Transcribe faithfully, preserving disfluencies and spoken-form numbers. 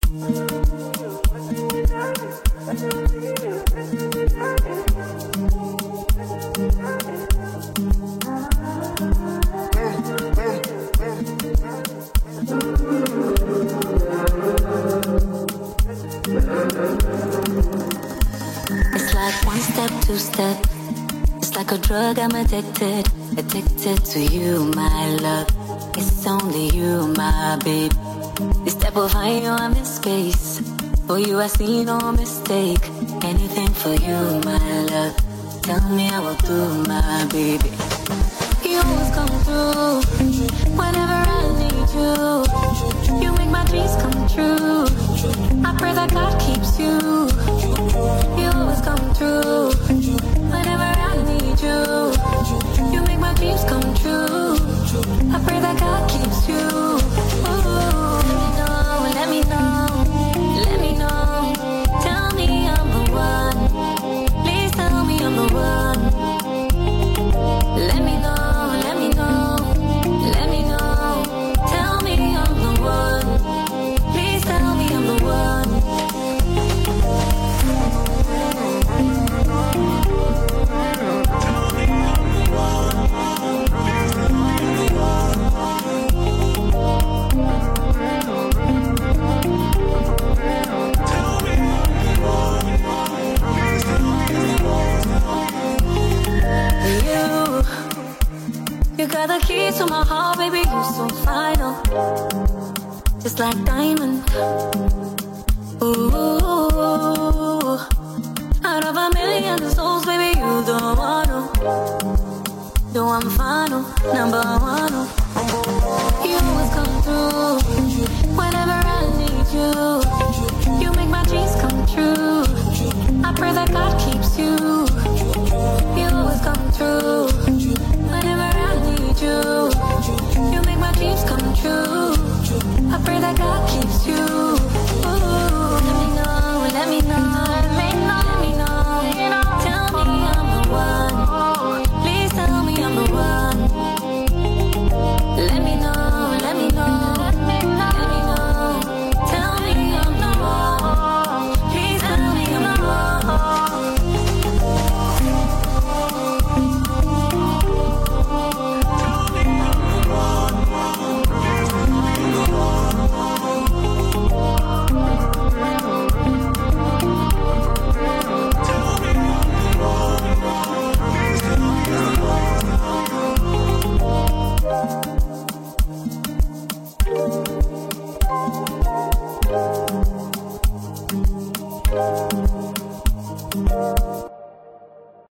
It's like one step, two step. It's like a drug, I'm addicted. Addicted to you, my love. It's only you, my babe. This step will find you, I'm in space. For you, I see no mistake. Anything for you, my love. Tell me I will do, my baby. You always come through whenever I need you. You make my dreams come true. I pray that God keeps you. You always come through whenever I need you. You make my dreams come true. I pray that God keeps you. Ooh, let me know, let me know, let me know. Tell me I'm the one. Please tell me I'm the one. Let me know. You got the keys to my heart, baby, you're so final. Just like diamond. Ooh, out of a million souls, baby, you the one. The one final, number one. You always come through whenever I need you. You make my dreams come true. I pray that God keeps you. You always come through whenever I need you. You make my dreams come true. I pray that God keeps you. Ooh, let me know, let me know, let me know, let me know. Tell me I'm the one. Please tell me I'm the one. Let me know, let me know, let me know, let me know. Tell me I'm the one. Please tell me I'm the one. Thank you.